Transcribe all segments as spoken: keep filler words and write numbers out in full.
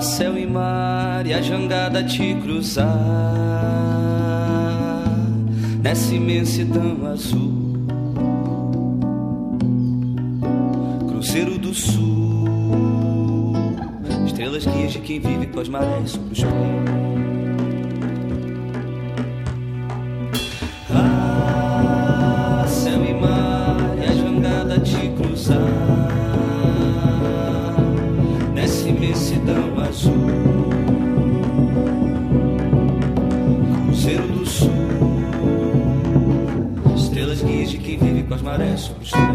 céu e mar e a jangada te cruzar nessa imensidão azul, Cruzeiro do Sul, estrelas guias de quem vive com as marés sobre os pés. Ah, céu e mar e a jangada te cruzar nessa imensidão azul, Cruzeiro do Sul, estrelas guias de quem vive com as marés sobre os pés.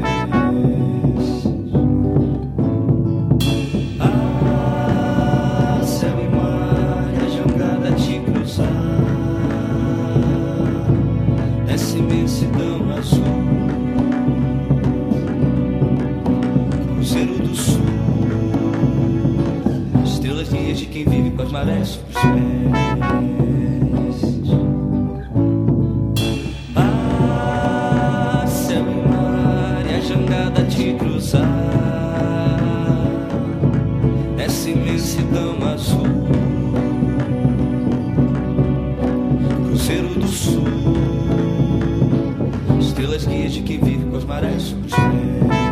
Ah, céu e mar e a jangada te cruzar nessa imensidão azul, Cruzeiro do Sul, estrelas guias de quem vive com as marés sobre os pés. Ah, céu e mar e a jangada te cruzar nessa imensidão azul, Cruzeiro do Sul, estrelas guias de quem vive com as marés sobre os pés.